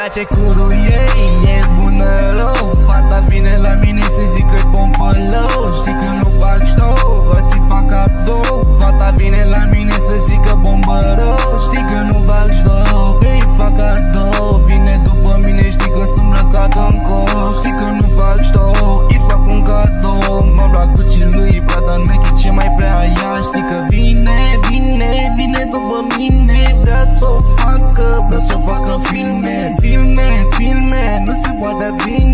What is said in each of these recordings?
place curul ei, e bună rău. Fata vine la mine să zic că-i pompă low. Știi că nu fac show, ăsi fac cadou. Fata vine la mine să zic că bombă rău. Știi că nu fac show, că-i fac cadou. Vine după mine, știi că sunt îmbrăcat în cor. Știi că nu fac show, îi fac un cadou. M-am luat cu lui Prada, Nike, ce mai vrea ea. Știi că vine după mine. Vrea să-o facă, vrea să-o facă filme. Nu se poate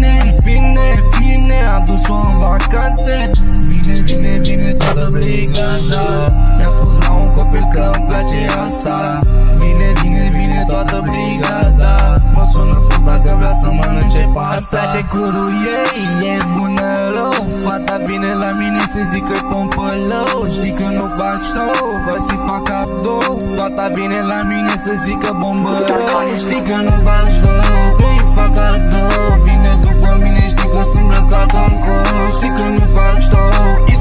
vine, am dus-o în vacanțe. Vine toată brigada. Mi-a spus la un copil că îmi place asta. Vine toată brigada. Mă sună fost dacă vrea să mănânce pasta. Îmi place curul ei, e bună rău. Fata vine la mine să zic că-i pompă low. Știi că nu fac show, vă si fac cadou. Fata vine la mine să zic că bombă rău. Știi că nu fac show, că-i fac cadou. Vine după mine, știi că sunt îmbrăcat în cor. Știi că nu fac show.